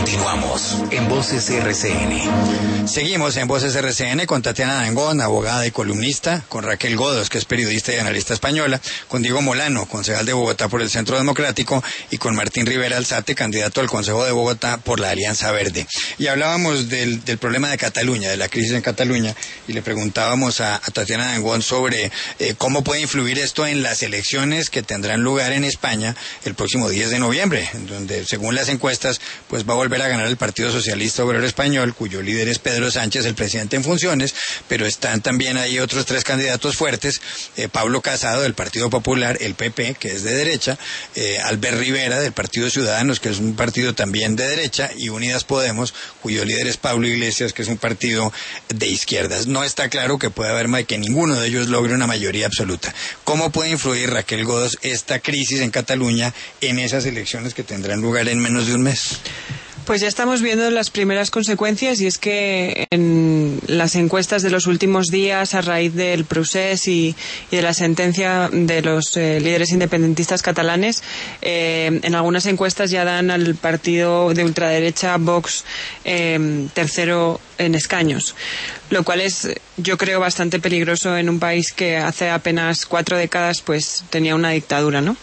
Continuamos en Voces RCN. Seguimos en Voces RCN con Tatiana Dangond, abogada y columnista, con Raquel Godos, que es periodista y analista española, con Diego Molano, concejal de Bogotá por el Centro Democrático, y con Martín Rivera Alzate, candidato al Consejo de Bogotá por la Alianza Verde. Y hablábamos del problema de Cataluña, de la crisis en Cataluña, y le preguntábamos a Tatiana Dangond sobre cómo puede influir esto en las elecciones que tendrán lugar en España el próximo 10 de noviembre, donde según las encuestas pues va a volver a ganar el Partido Socialista Obrero Español, cuyo líder es Pedro Sánchez, el presidente en funciones, pero están también ahí otros tres candidatos fuertes, Pablo Casado del Partido Popular, el PP, que es de derecha, Albert Rivera del Partido Ciudadanos, que es un partido también de derecha, y Unidas Podemos, cuyo líder es Pablo Iglesias, que es un partido de izquierdas. No está claro que pueda haber que ninguno de ellos logre una mayoría absoluta. ¿Cómo puede influir, Raquel Godos, esta crisis en Cataluña en esas elecciones que tendrán lugar en menos de un mes? Pues ya estamos viendo las primeras consecuencias, y es que en las encuestas de los últimos días, a raíz del procés y de la sentencia de los líderes independentistas catalanes, en algunas encuestas ya dan al partido de ultraderecha Vox tercero en escaños, lo cual es, yo creo, bastante peligroso en un país que hace apenas 4 décadas pues tenía una dictadura, ¿no?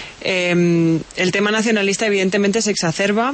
El tema nacionalista evidentemente se exacerba.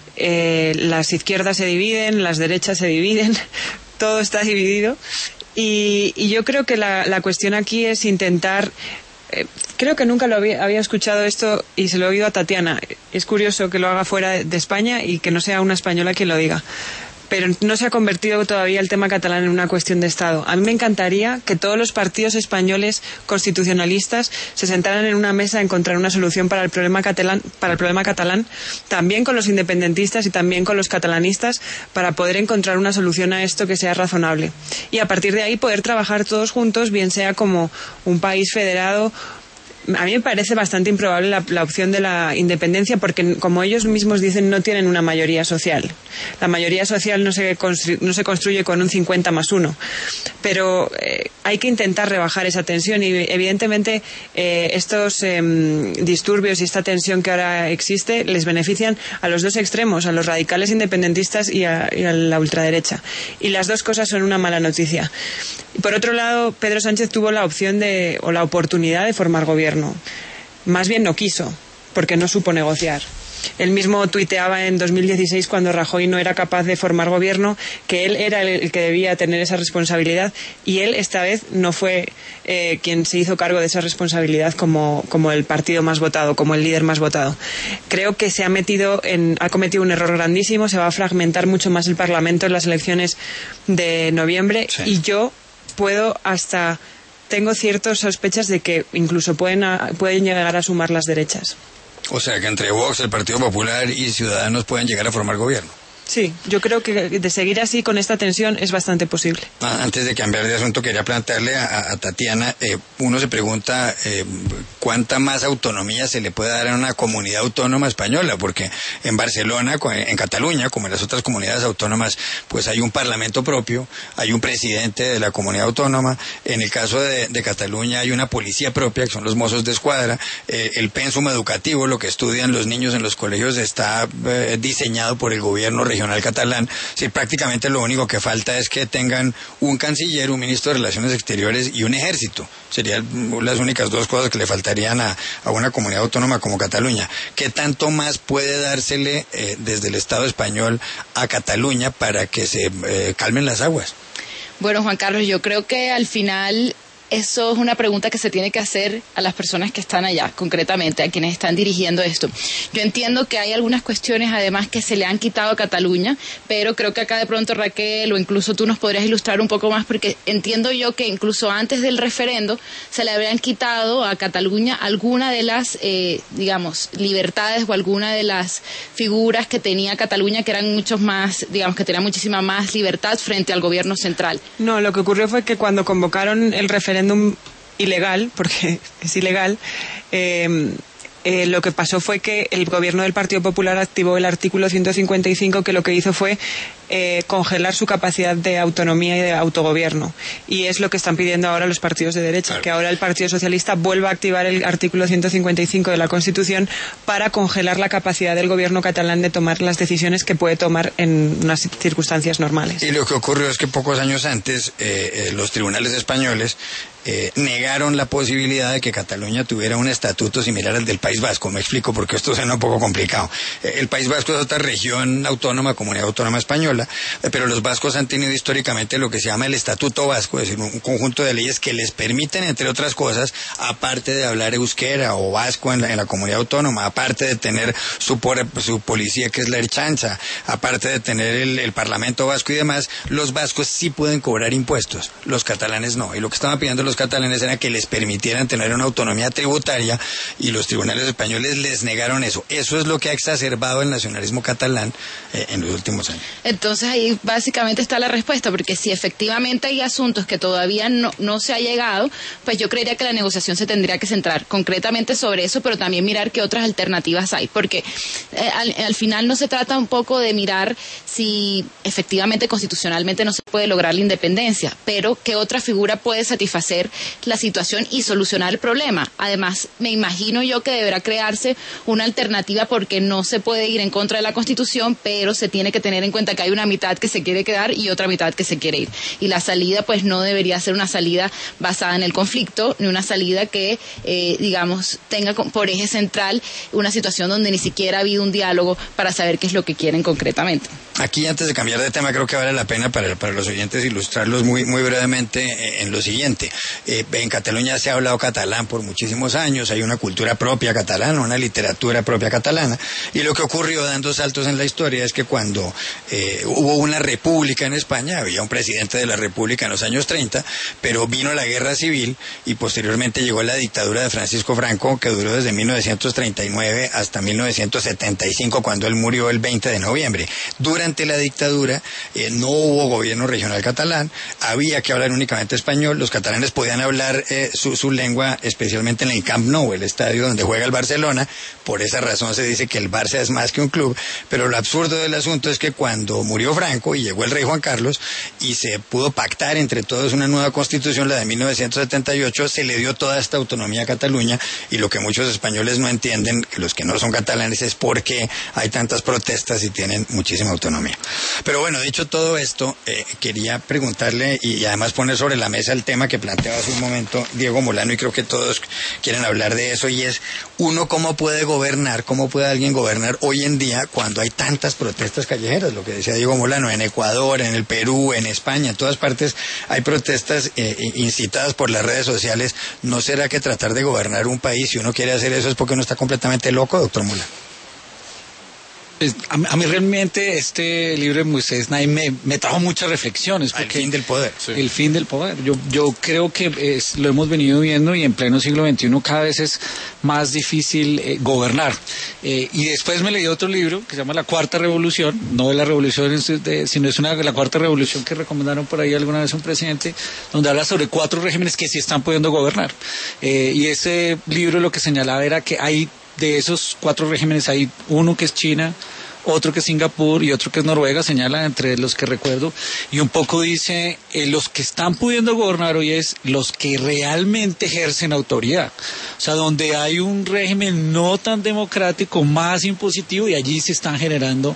Las izquierdas se dividen, las derechas se dividen, todo está dividido, y yo creo que la cuestión aquí es intentar, creo que nunca había escuchado esto y se lo he oído a Tatiana. Es curioso que lo haga fuera de España y que no sea una española quien lo diga, pero no se ha convertido todavía el tema catalán en una cuestión de Estado. A mí me encantaría que todos los partidos españoles constitucionalistas se sentaran en una mesa a encontrar una solución para el problema catalán, también con los independentistas y también con los catalanistas, para poder encontrar una solución a esto que sea razonable. Y a partir de ahí poder trabajar todos juntos, bien sea como un país federado. A mí me parece bastante improbable la opción de la independencia, porque, como ellos mismos dicen, no tienen una mayoría social. La mayoría social no se construye con un 50+1. Pero hay que intentar rebajar esa tensión, y evidentemente estos disturbios y esta tensión que ahora existe les benefician a los dos extremos, a los radicales independentistas y a la ultraderecha. Y las dos cosas son una mala noticia. Por otro lado, Pedro Sánchez tuvo la opción o la oportunidad de formar gobierno. Más bien no quiso, porque no supo negociar. Él mismo tuiteaba en 2016, cuando Rajoy no era capaz de formar gobierno, que él era el que debía tener esa responsabilidad, y él esta vez no fue quien se hizo cargo de esa responsabilidad como el partido más votado, como el líder más votado. Creo que ha cometido un error grandísimo. Se va a fragmentar mucho más el Parlamento en las elecciones de noviembre, sí. Y yo tengo ciertas sospechas de que incluso pueden llegar a sumar las derechas. O sea, que entre Vox, el Partido Popular y Ciudadanos pueden llegar a formar gobierno. Sí, yo creo que de seguir así con esta tensión es bastante posible. Antes de cambiar de asunto, quería plantearle a Tatiana, uno se pregunta cuánta más autonomía se le puede dar a una comunidad autónoma española, porque en Barcelona, en Cataluña, como en las otras comunidades autónomas, pues hay un parlamento propio, hay un presidente de la comunidad autónoma. En el caso de Cataluña hay una policía propia, que son los Mossos d'Esquadra. El pensum educativo, lo que estudian los niños en los colegios, está diseñado por el gobierno regional catalán. Sí, prácticamente lo único que falta es que tengan un canciller, un ministro de Relaciones Exteriores y un ejército. Serían las únicas dos cosas que le faltarían a una comunidad autónoma como Cataluña. ¿Qué tanto más puede dársele desde el Estado español a Cataluña para que se calmen las aguas? Bueno, Juan Carlos, yo creo que al final eso es una pregunta que se tiene que hacer a las personas que están allá, concretamente, a quienes están dirigiendo esto. Yo entiendo que hay algunas cuestiones, además, que se le han quitado a Cataluña, pero creo que acá de pronto Raquel o incluso tú nos podrías ilustrar un poco más, porque entiendo yo que incluso antes del referendo se le habrían quitado a Cataluña alguna de las, libertades o alguna de las figuras que tenía Cataluña, que eran muchos más, que tenían muchísima más libertad frente al gobierno central. No, lo que ocurrió fue que cuando convocaron el referéndum ilegal, porque es ilegal, lo que pasó fue que el gobierno del Partido Popular activó el artículo 155, que lo que hizo fue congelar su capacidad de autonomía y de autogobierno. Y es lo que están pidiendo ahora los partidos de derecha, claro, que ahora el Partido Socialista vuelva a activar el artículo 155 de la Constitución para congelar la capacidad del gobierno catalán de tomar las decisiones que puede tomar en unas circunstancias normales. Y lo que ocurrió es que pocos años antes los tribunales españoles negaron la posibilidad de que Cataluña tuviera un estatuto similar al del País Vasco. Me explico porque esto suena un poco complicado. El País Vasco es otra región autónoma, comunidad autónoma española, pero los vascos han tenido históricamente lo que se llama el Estatuto Vasco, es decir, un conjunto de leyes que les permiten, entre otras cosas, aparte de hablar euskera o vasco en la comunidad autónoma, aparte de tener su policía que es la Ertzaintza, aparte de tener el Parlamento Vasco y demás, los vascos sí pueden cobrar impuestos, los catalanes no. Y lo que estaban pidiendo los catalanes era que les permitieran tener una autonomía tributaria y los tribunales españoles les negaron eso. Eso es lo que ha exacerbado el nacionalismo catalán en los últimos años. Entonces ahí básicamente está la respuesta, porque si efectivamente hay asuntos que todavía no se ha llegado, pues yo creería que la negociación se tendría que centrar concretamente sobre eso, pero también mirar qué otras alternativas hay, porque al final no se trata un poco de mirar si efectivamente constitucionalmente no se puede lograr la independencia, pero qué otra figura puede satisfacer la situación y solucionar el problema. Además, me imagino yo que deberá crearse una alternativa, porque no se puede ir en contra de la Constitución, pero se tiene que tener en cuenta que hay una mitad que se quiere quedar y otra mitad que se quiere ir. Y la salida pues no debería ser una salida basada en el conflicto, ni una salida que, digamos, tenga por eje central una situación donde ni siquiera ha habido un diálogo para saber qué es lo que quieren concretamente. Aquí, antes de cambiar de tema, creo que vale la pena para los oyentes ilustrarlos muy brevemente en lo siguiente. En Cataluña se ha hablado catalán por muchísimos años, hay una cultura propia catalana, una literatura propia catalana, y lo que ocurrió dando saltos en la historia es que cuando hubo una república en España, había un presidente de la república en los años 30, pero vino la guerra civil y posteriormente llegó la dictadura de Francisco Franco, que duró desde 1939 hasta 1975, cuando él murió el 20 de noviembre. Durante la dictadura no hubo gobierno regional catalán, había que hablar únicamente español, los catalanes podían hablar su lengua, especialmente en el Camp Nou, el estadio donde juega el Barcelona. Por esa razón se dice que el Barça es más que un club, pero lo absurdo del asunto es que cuando murió Franco y llegó el rey Juan Carlos y se pudo pactar entre todos una nueva constitución, la de 1978, se le dio toda esta autonomía a Cataluña, y lo que muchos españoles no entienden, que los que no son catalanes, es por qué hay tantas protestas y tienen muchísima autonomía. Pero bueno, dicho todo esto, quería preguntarle y además poner sobre la mesa el tema que planteaba hace un momento Diego Molano, y creo que todos quieren hablar de eso, y es uno cómo puede gobernar, cómo puede alguien gobernar hoy en día cuando hay tantas protestas callejeras, lo que decía Diego Molano, en Ecuador, en el Perú, en España, en todas partes hay protestas incitadas por las redes sociales. ¿No será que tratar de gobernar un país, si uno quiere hacer eso, es porque uno está completamente loco, doctor Molano? A mí realmente este libro de Moisés Naim me trajo muchas reflexiones. El fin del poder. Sí. El fin del poder. Yo creo que lo hemos venido viendo, y en pleno siglo XXI cada vez es más difícil gobernar. Y después me leí otro libro que se llama La Cuarta Revolución, no de la revolución, sino es la Cuarta Revolución que recomendaron por ahí alguna vez un presidente, donde habla sobre 4 regímenes que sí están pudiendo gobernar. Y ese libro lo que señalaba era que hay, de esos 4 regímenes, hay uno que es China, otro que es Singapur y otro que es Noruega, señala entre los que recuerdo, y un poco dice, los que están pudiendo gobernar hoy es los que realmente ejercen autoridad, o sea, donde hay un régimen no tan democrático, más impositivo, y allí se están generando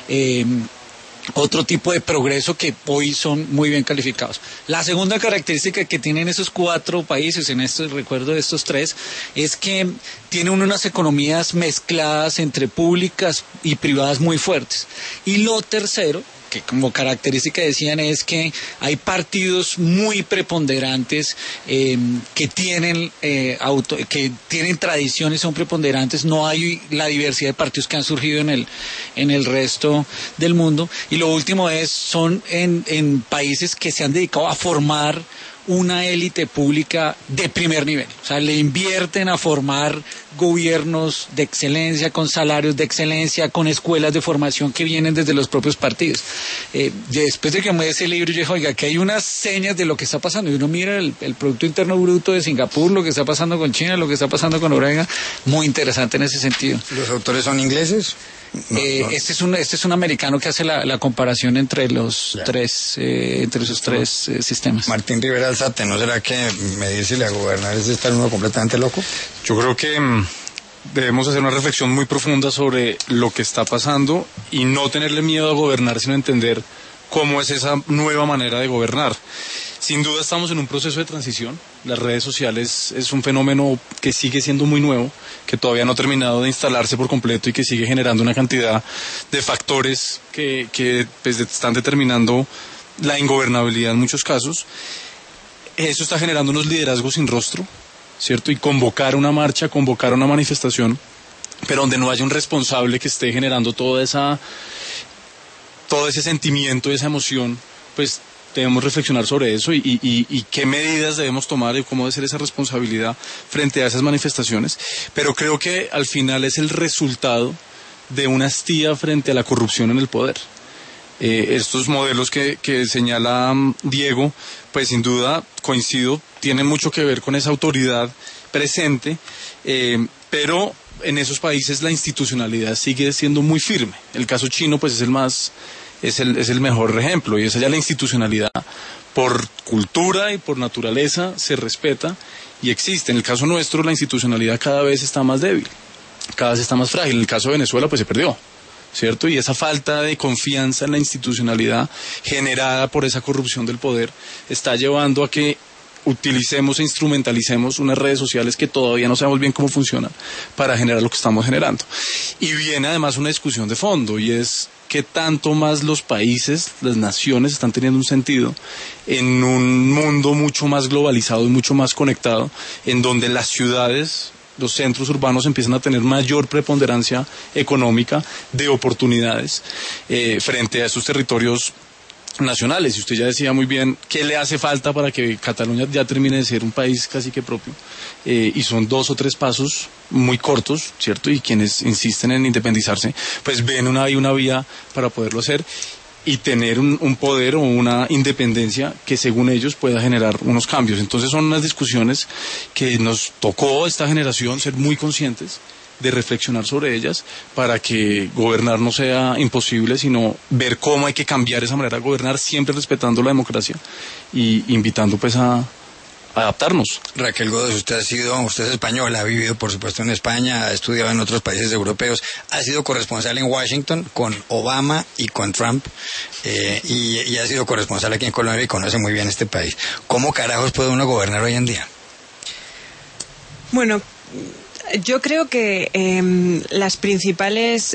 otro tipo de progreso que hoy son muy bien calificados. La segunda característica que tienen esos 4 países, en este recuerdo de estos 3, es que tienen unas economías mezcladas entre públicas y privadas muy fuertes. Y lo tercero, que como característica decían, es que hay partidos muy preponderantes que tienen tradiciones, son preponderantes, no hay la diversidad de partidos que han surgido en el resto del mundo. Y lo último son en países que se han dedicado a formar una élite pública de primer nivel, o sea, le invierten a formar gobiernos de excelencia, con salarios de excelencia, con escuelas de formación que vienen desde los propios partidos. Después de que me ese libro, yo dije, oiga, que hay unas señas de lo que está pasando, y uno mira el Producto Interno Bruto de Singapur, lo que está pasando con China, lo que está pasando con Noruega, muy interesante en ese sentido. ¿Los autores son ingleses? Este es un americano que hace la comparación entre los tres, entre esos tres sistemas. Martín Rivera Alzate, ¿no será que medírsele a gobernar es estar uno completamente loco? Yo creo que debemos hacer una reflexión muy profunda sobre lo que está pasando y no tenerle miedo a gobernar, sino entender cómo es esa nueva manera de gobernar. Sin duda estamos en un proceso de transición. Las redes sociales es un fenómeno que sigue siendo muy nuevo, que todavía no ha terminado de instalarse por completo y que sigue generando una cantidad de factores que pues, están determinando la ingobernabilidad en muchos casos. Eso está generando unos liderazgos sin rostro, ¿cierto? Y convocar una marcha, convocar una manifestación, pero donde no haya un responsable que esté generando todo ese sentimiento, esa emoción, pues debemos reflexionar sobre eso y qué medidas debemos tomar y cómo debe ser esa responsabilidad frente a esas manifestaciones. Pero creo que al final es el resultado de una hastía frente a la corrupción en el poder. Estos modelos que señala Diego, pues sin duda, coincido, tienen mucho que ver con esa autoridad presente, pero en esos países la institucionalidad sigue siendo muy firme. El caso chino, pues es el mejor ejemplo, y esa ya la institucionalidad por cultura y por naturaleza se respeta y existe. En el caso nuestro la institucionalidad cada vez está más débil, cada vez está más frágil. En el caso de Venezuela pues se perdió, ¿cierto? Y esa falta de confianza en la institucionalidad generada por esa corrupción del poder está llevando a que utilicemos e instrumentalicemos unas redes sociales que todavía no sabemos bien cómo funcionan para generar lo que estamos generando. Y viene además una discusión de fondo, y es que tanto más los países, las naciones están teniendo un sentido en un mundo mucho más globalizado y mucho más conectado, en donde las ciudades, los centros urbanos empiezan a tener mayor preponderancia económica de oportunidades frente a estos territorios nacionales. Y usted ya decía muy bien qué le hace falta para que Cataluña ya termine de ser un país casi que propio, y son 2 o 3 pasos muy cortos, ¿cierto? Y quienes insisten en independizarse pues ven una vía para poderlo hacer y tener un poder o una independencia que según ellos pueda generar unos cambios. Entonces son unas discusiones que nos tocó a esta generación ser muy conscientes de reflexionar sobre ellas para que gobernar no sea imposible, sino ver cómo hay que cambiar esa manera de gobernar, siempre respetando la democracia y invitando pues a adaptarnos. Raquel Godos, usted es española, ha vivido por supuesto en España, ha estudiado en otros países europeos, ha sido corresponsal en Washington con Obama y con Trump, y ha sido corresponsal aquí en Colombia y conoce muy bien este país. ¿Cómo carajos puede uno gobernar hoy en día? Bueno, yo creo que las principales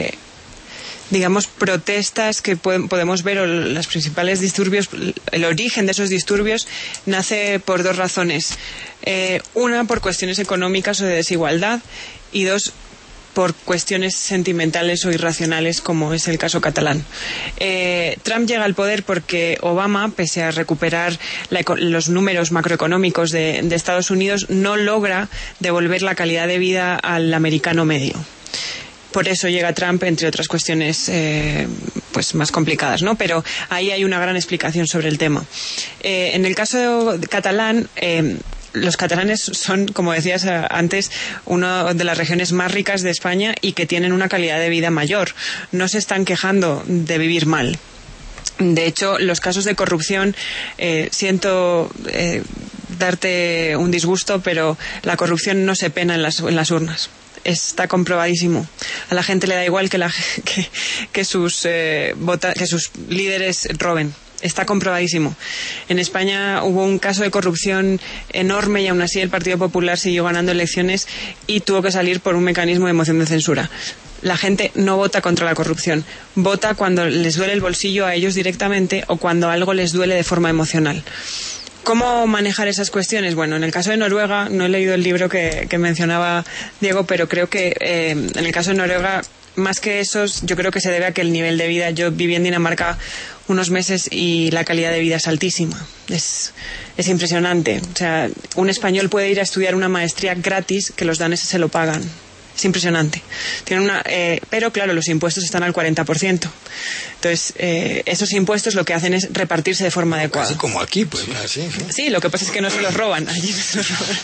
protestas que podemos ver, o los principales disturbios, el origen de esos disturbios nace por 2 razones. Una, por cuestiones económicas o de desigualdad, y 2, por cuestiones sentimentales o irracionales, como es el caso catalán. Trump llega al poder porque Obama, pese a recuperar los números macroeconómicos de Estados Unidos, no logra devolver la calidad de vida al americano medio. Por eso llega Trump, entre otras cuestiones pues más complicadas, ¿no? Pero ahí hay una gran explicación sobre el tema. En el caso catalán, los catalanes son, como decías antes, una de las regiones más ricas de España y que tienen una calidad de vida mayor. No se están quejando de vivir mal. De hecho, los casos de corrupción, siento darte un disgusto, pero la corrupción no se pena en las urnas. Está comprobadísimo. A la gente le da igual que sus líderes roben. Está comprobadísimo. En España hubo un caso de corrupción enorme y aún así el Partido Popular siguió ganando elecciones y tuvo que salir por un mecanismo de moción de censura. La gente no vota contra la corrupción, vota cuando les duele el bolsillo a ellos directamente o cuando algo les duele de forma emocional. ¿Cómo manejar esas cuestiones? Bueno, en el caso de Noruega, no he leído el libro que mencionaba Diego, pero creo que en el caso de Noruega, más que eso, yo creo que se debe a que el nivel de vida, yo viví en Dinamarca unos meses y la calidad de vida es altísima, es impresionante. O sea, un español puede ir a estudiar una maestría gratis que los daneses se lo pagan. Es impresionante. Pero claro, los impuestos están al 40%. Entonces, esos impuestos lo que hacen es repartirse de forma adecuada. Así como aquí, pues, así. Sí, lo que pasa es que no se los roban. Allí no se los roban.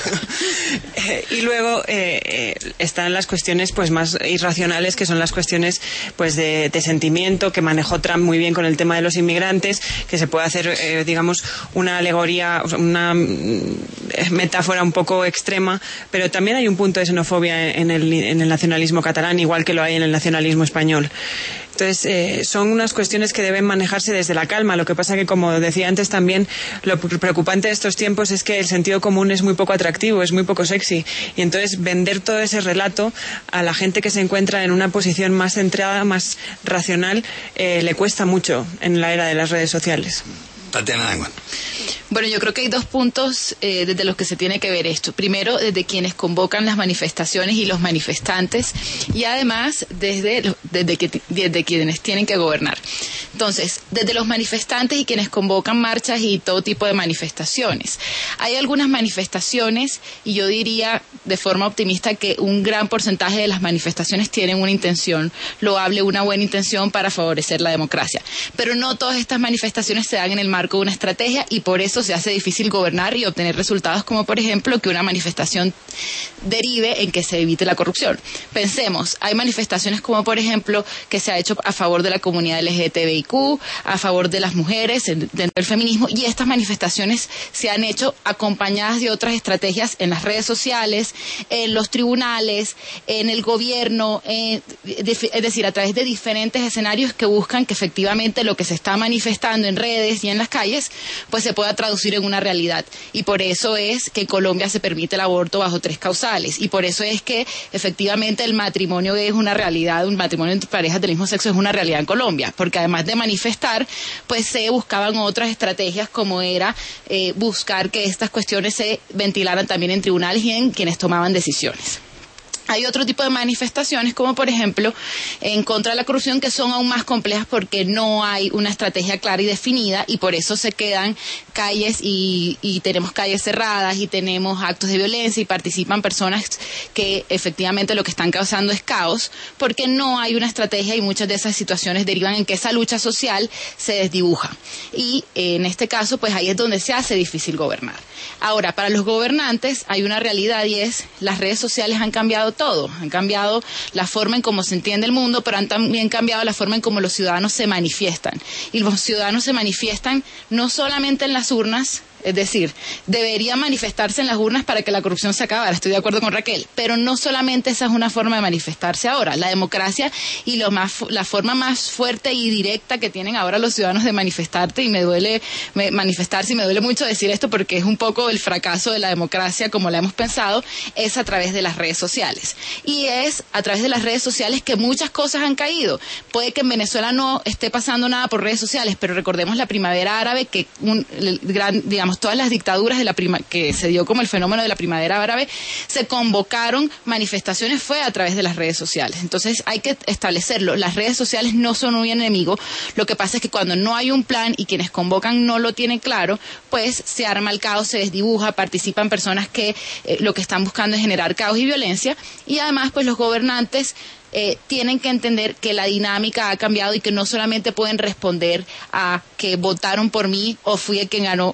Y luego están las cuestiones pues más irracionales, que son las cuestiones pues de sentimiento, que manejó Trump muy bien con el tema de los inmigrantes, que se puede hacer, digamos, una alegoría, una metáfora un poco extrema, pero también hay un punto de xenofobia en el nacionalismo catalán, igual que lo hay en el nacionalismo español. Entonces, son unas cuestiones que deben manejarse desde la calma. Lo que pasa que, como decía antes también, lo preocupante de estos tiempos es que el sentido común es muy poco atractivo, es muy poco sexy. Y entonces vender todo ese relato a la gente que se encuentra en una posición más centrada, más racional, le cuesta mucho en la era de las redes sociales. Tatiana Nangón. Bueno, yo creo que hay dos puntos desde los que se tiene que ver esto. Primero, desde quienes convocan las manifestaciones y los manifestantes, y además desde quienes tienen que gobernar. Entonces, desde los manifestantes y quienes convocan marchas y todo tipo de manifestaciones. Hay algunas manifestaciones, y yo diría de forma optimista que un gran porcentaje de las manifestaciones tienen una intención loable, una buena intención para favorecer la democracia. Pero no todas estas manifestaciones se dan en el marco de una estrategia, y por eso se hace difícil gobernar y obtener resultados, como por ejemplo que una manifestación derive en que se evite la corrupción. Pensemos, hay manifestaciones como por ejemplo que se ha hecho a favor de la comunidad LGTBIQ, a favor de las mujeres, dentro del feminismo, y estas manifestaciones se han hecho acompañadas de otras estrategias en las redes sociales, en los tribunales, en el gobierno, es decir, a través de diferentes escenarios que buscan que efectivamente lo que se está manifestando en redes y en las calles pues se pueda traducir en una realidad. Y por eso es que en Colombia se permite el aborto bajo 3 causales, y por eso es que efectivamente el matrimonio es una realidad, un matrimonio entre parejas del mismo sexo es una realidad en Colombia, porque además de manifestar, pues se buscaban otras estrategias, como era buscar que estas cuestiones se ventilaran también en tribunales y en quienes tomaban decisiones. Hay otro tipo de manifestaciones, como por ejemplo en contra de la corrupción, que son aún más complejas porque no hay una estrategia clara y definida, y por eso se quedan calles y tenemos calles cerradas y tenemos actos de violencia y participan personas que efectivamente lo que están causando es caos, porque no hay una estrategia, y muchas de esas situaciones derivan en que esa lucha social se desdibuja. Y en este caso, pues ahí es donde se hace difícil gobernar. Ahora, para los gobernantes hay una realidad, y es las redes sociales han cambiado todo, han cambiado la forma en cómo se entiende el mundo, pero han también cambiado la forma en cómo los ciudadanos se manifiestan. Y los ciudadanos se manifiestan no solamente en las urnas, es decir, debería manifestarse en las urnas para que la corrupción se acabara, estoy de acuerdo con Raquel, pero no solamente esa es una forma de manifestarse ahora. La democracia y la forma más fuerte y directa que tienen ahora los ciudadanos de manifestarse, y me duele mucho decir esto porque es un poco el fracaso de la democracia como la hemos pensado, es a través de las redes sociales. Y es a través de las redes sociales que muchas cosas han caído. Puede que en Venezuela no esté pasando nada por redes sociales, pero recordemos la primavera árabe, que todas las dictaduras que se dio como el fenómeno de la primavera árabe, se convocaron manifestaciones, fue a través de las redes sociales. Entonces hay que establecerlo, las redes sociales no son un enemigo, lo que pasa es que cuando no hay un plan y quienes convocan no lo tienen claro, pues se arma el caos, se desdibuja, participan personas que lo que están buscando es generar caos y violencia, y además pues los gobernantes tienen que entender que la dinámica ha cambiado y que no solamente pueden responder a que votaron por mí o fui el quien ganó